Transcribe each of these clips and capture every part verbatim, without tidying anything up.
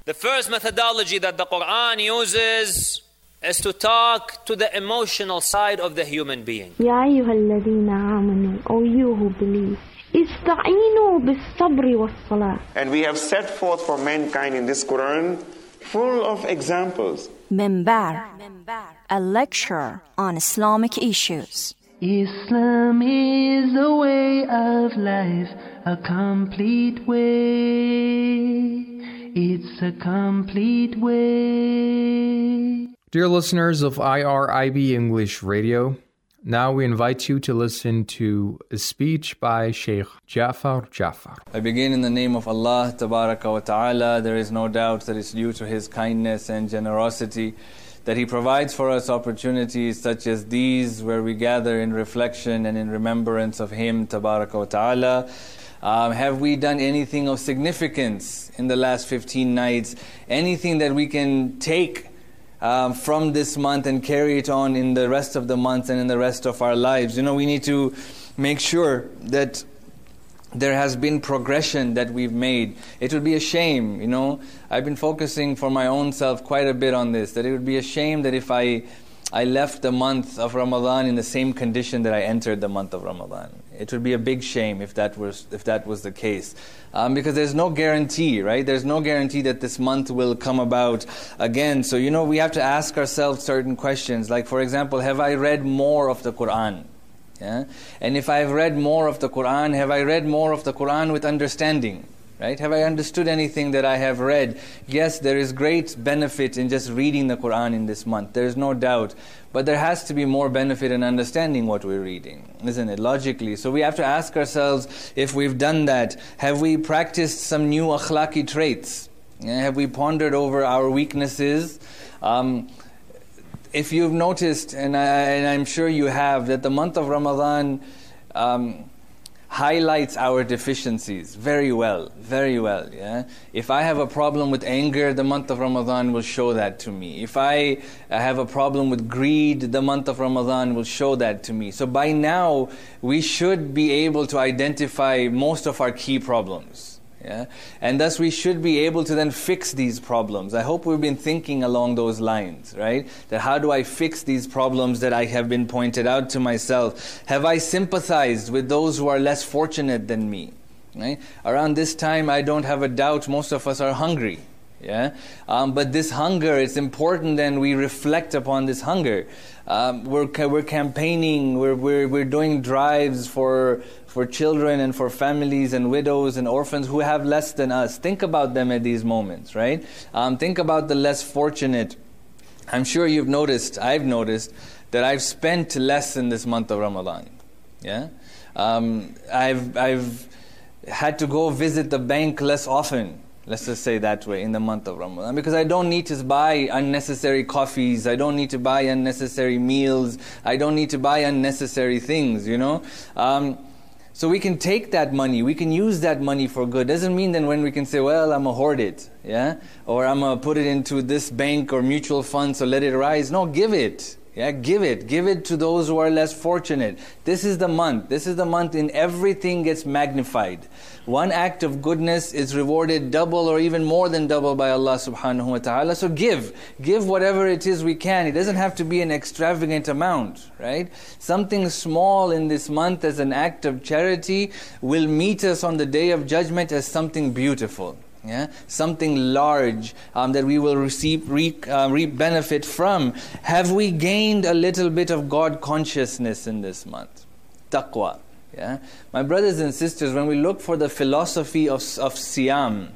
The first methodology that the Quran uses is to talk to the emotional side of the human being. يا أيها الذين آمنوا, O you who believe, استعينوا بالصبر والصلاة. And we have set forth for mankind in this Quran full of examples. Minbar, a lecture on Islamic issues. Islam is a way of life, a complete way. It's a complete way. Dear listeners of I R I B English Radio, now we invite you to listen to a speech by Sheikh Jafar Jafar. I begin in the name of Allah Tabaraka wa Ta'ala. There is no doubt that it's due to His kindness and generosity that He provides for us opportunities such as these where we gather in reflection and in remembrance of Him Tabaraka wa Ta'ala. Um, have we done anything of significance in the last fifteen nights? Anything that we can take Um, from this month and carry it on in the rest of the months and in the rest of our lives? You know, we need to make sure that there has been progression that we've made. It would be a shame, you know, I've been focusing for my own self quite a bit on this, that it would be a shame that if I I left the month of Ramadan in the same condition that I entered the month of Ramadan. It would be a big shame if that was if that was the case. Um, because there's no guarantee, right? There's no guarantee that this month will come about again. So, you know, we have to ask ourselves certain questions. Like, for example, have I read more of the Quran? Yeah? And if I've read more of the Quran, have I read more of the Quran with understanding? Right? Have I understood anything that I have read? Yes, there is great benefit in just reading the Quran in this month. There is no doubt. But there has to be more benefit in understanding what we're reading, isn't it? Logically. So we have to ask ourselves if we've done that. Have we practiced some new akhlaqi traits? Yeah, have we pondered over our weaknesses? Um, if you've noticed, and, I, and I'm sure you have, that the month of Ramadan Um, highlights our deficiencies very well, very well. Yeah. If I have a problem with anger, the month of Ramadan will show that to me. If I have a problem with greed, the month of Ramadan will show that to me. So by now, we should be able to identify most of our key problems. Yeah? And thus we should be able to then fix these problems. I hope we've been thinking along those lines, right? That how do I fix these problems that I have been pointed out to myself? Have I sympathized with those who are less fortunate than me? Right? Around this time, I don't have a doubt most of us are hungry. Yeah, um, but this hunger, it's important then we reflect upon this hunger. Um, we're we're campaigning, we're we're we're doing drives for for children and for families and widows and orphans who have less than us. Think about them at these moments, right? Um, think about the less fortunate. I'm sure you've noticed, I've noticed that I've spent less in this month of Ramadan. Yeah, um, I've I've had to go visit the bank less often. Let's just say that way, in the month of Ramadan. Because I don't need to buy unnecessary coffees. I don't need to buy unnecessary meals. I don't need to buy unnecessary things, you know. Um, so we can take that money. We can use that money for good. Doesn't mean then when we can say, well, I'm going to hoard it. Yeah? Or I'm going to put it into this bank or mutual fund, so let it rise. No, give it. Yeah, give it. Give it to those who are less fortunate. This is the month. This is the month in everything gets magnified. One act of goodness is rewarded double or even more than double by Allah subhanahu wa ta'ala. So give. Give whatever it is we can. It doesn't have to be an extravagant amount, right? Something small in this month as an act of charity will meet us on the day of judgment as something beautiful. Yeah, something large um, that we will receive, reap, uh, reap benefit from. Have we gained a little bit of God consciousness in this month? Taqwa. Yeah, my brothers and sisters, when we look for the philosophy of of Siyam,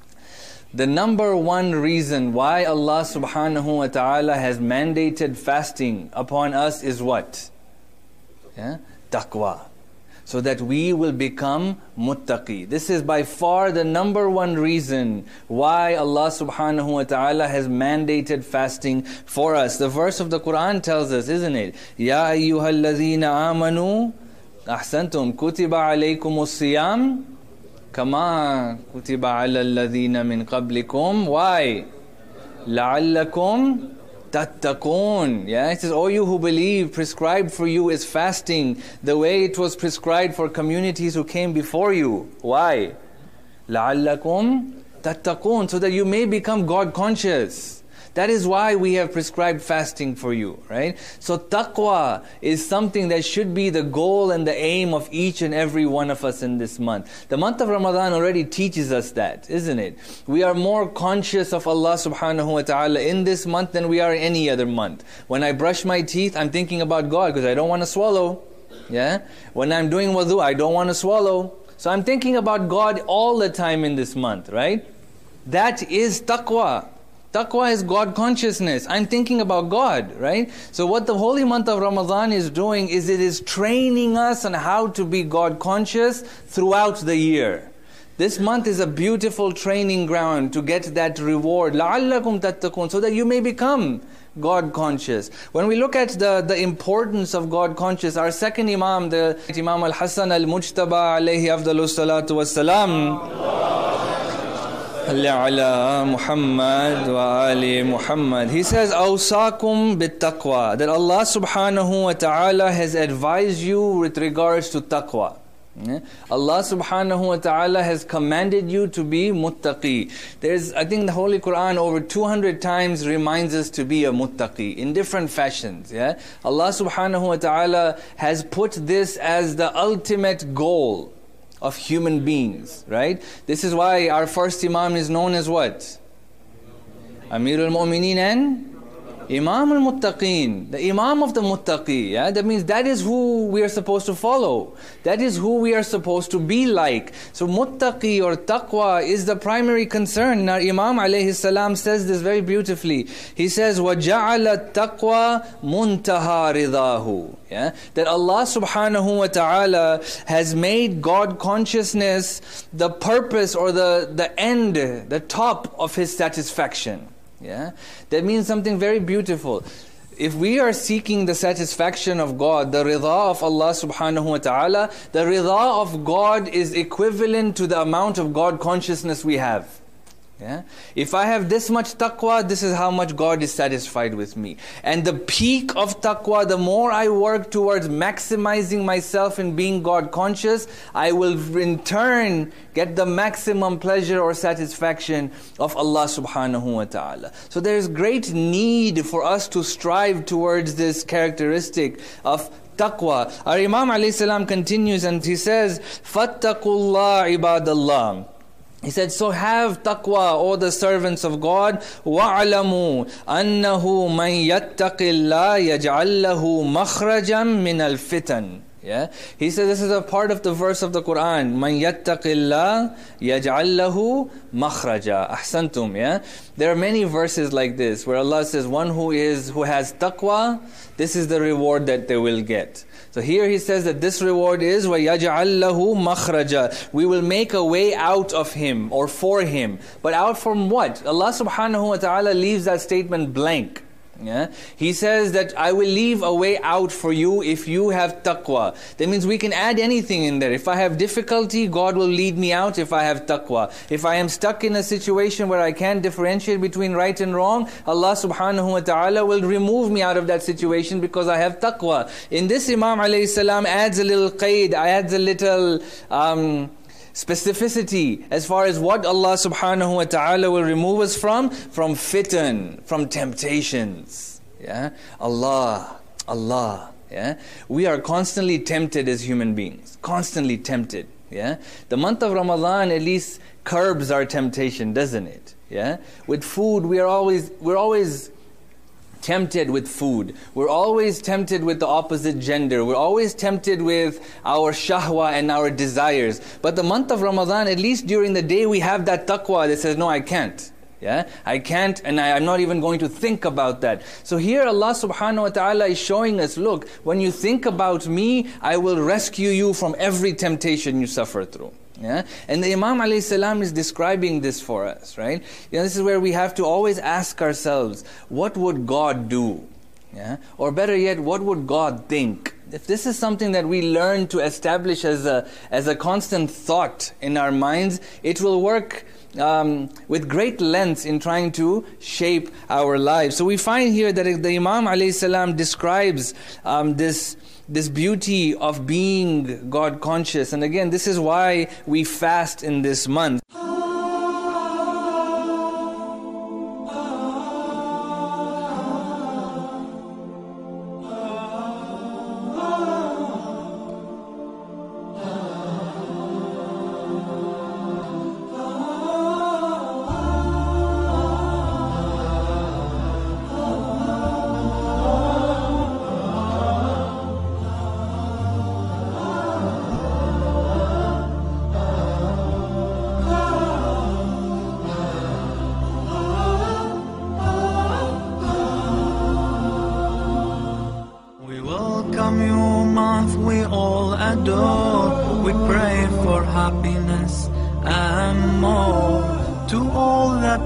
the number one reason why Allah subhanahu wa ta'ala has mandated fasting upon us is what? Yeah, taqwa. So that we will become muttaqi. This is by far the number one reason why Allah subhanahu wa ta'ala has mandated fasting for us. The verse of the Quran tells us, isn't it? Ya ayyuhalladhina amanu ahsantum kutiba alaykumus siyam kama kutiba ala alladhina min qablikum. Why? La'allakum tattaqun. Yeah, it says, "O you who believe, prescribed for you is fasting the way it was prescribed for communities who came before you." Why? لَعَلَّكُمْ tattaqun, so that you may become God conscious. That is why we have prescribed fasting for you, right? So taqwa is something that should be the goal and the aim of each and every one of us in this month. The month of Ramadan already teaches us that, isn't it? We are more conscious of Allah subhanahu wa ta'ala in this month than we are in any other month. When I brush my teeth, I'm thinking about God because I don't want to swallow. Yeah? When I'm doing wudu, I don't want to swallow. So I'm thinking about God all the time in this month, right? That is taqwa. Taqwa is God consciousness. I'm thinking about God, right? So what the holy month of Ramadan is doing is it is training us on how to be God conscious throughout the year. This month is a beautiful training ground to get that reward. لَعَلَّكُمْ تَتَّقُونَ, so that you may become God conscious. When we look at the, the importance of God conscious, our second Imam, the Imam Al-Hasan Al-Mujtaba alayhi afdalus salatu wassalam, ala Muhammad wa ali Muhammad, he says, awsakum bit taqwa, that Allah subhanahu wa ta'ala has advised you with regards to taqwa. Yeah? Allah subhanahu wa ta'ala has commanded you to be muttaqi. There's, I think the Holy Quran over two hundred times reminds us to be a muttaqi in different fashions. Yeah? Allah subhanahu wa ta'ala has put this as the ultimate goal of human beings, right? This is why our first Imam is known as what? Amir al-Mu'mineen and Imam al-Muttaqeen, the Imam of the Muttaqi. Yeah? That means that is who we are supposed to follow. That is who we are supposed to be like. So Muttaqi or Taqwa is the primary concern. Now Imam alayhi salam says this very beautifully. He says, وَجَعَلَ التَّقْوَى مُنْتَهَا رِضَاهُ. Yeah? That Allah subhanahu wa ta'ala has made God consciousness the purpose or the, the end, the top of His satisfaction. Yeah, that means something very beautiful. If we are seeking the satisfaction of God, the rida of Allah subhanahu wa ta'ala, the rida of God is equivalent to the amount of God consciousness we have. Yeah? If I have this much taqwa, this is how much God is satisfied with me. And the peak of taqwa, the more I work towards maximizing myself in being God conscious, I will in turn get the maximum pleasure or satisfaction of Allah subhanahu wa ta'ala. So there is great need for us to strive towards this characteristic of taqwa. Our Imam alayhi salam continues and he says, فَاتَّقُوا اللَّهِ عِبَادَ اللَّهِ. He said, so have taqwa, O the servants of God, وَعْلَمُوا أَنَّهُ مَنْ يَتَّقِ اللَّهِ يَجْعَلْ لَهُ مَخْرَجًا مِنَ الْفِتَنِ. Yeah? He said this is a part of the verse of the Quran. مَنْ يَتَّقِ اللَّهِ يَجْعَلْ لَهُ مَخْرَجًا. أحسنتم. Yeah? There are many verses like this where Allah says, one who is who has taqwa, this is the reward that they will get. So here he says that this reward is وَيَجْعَلْ لَهُ مَخْرَجًا. We will make a way out of him or for him. But out from what? Allah subhanahu wa ta'ala leaves that statement blank. Yeah? He says that I will leave a way out for you if you have taqwa. That means we can add anything in there. If I have difficulty, God will lead me out if I have taqwa. If I am stuck in a situation where I can't differentiate between right and wrong, Allah subhanahu wa ta'ala will remove me out of that situation because I have taqwa. In this, Imam alayhi salam adds a little qaid, adds a little um, specificity as far as what Allah subhanahu wa ta'ala will remove us from, from fitan, from temptations. Yeah, Allah, Allah. Yeah, we are constantly tempted as human beings, constantly tempted. Yeah, the month of Ramadan at least curbs our temptation, doesn't it? Yeah, with food we are always we're always tempted with food. We're always tempted with the opposite gender. We're always tempted with our shahwa and our desires. But the month of Ramadan, at least during the day, we have that taqwa that says, no, I can't. Yeah, I can't, and I, I'm not even going to think about that. So here Allah subhanahu wa ta'ala is showing us, look, when you think about me, I will rescue you from every temptation you suffer through. Yeah? And the Imam alayhi salam is describing this for us, right? You know, this is where we have to always ask ourselves, what would God do? Yeah? Or better yet, what would God think? If this is something that we learn to establish as a as a constant thought in our minds, it will work um, with great length in trying to shape our lives. So we find here that the Imam alayhi salam describes um, this this beauty of being God conscious. And again, this is why we fast in this month.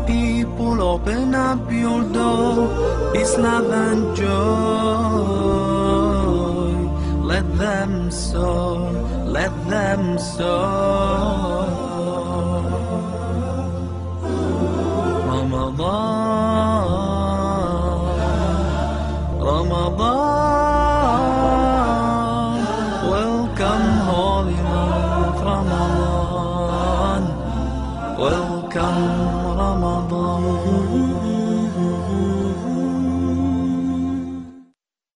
people, open up your door. Peace, love and joy. Let them soar, let them soar. Ramadan, Ramadan.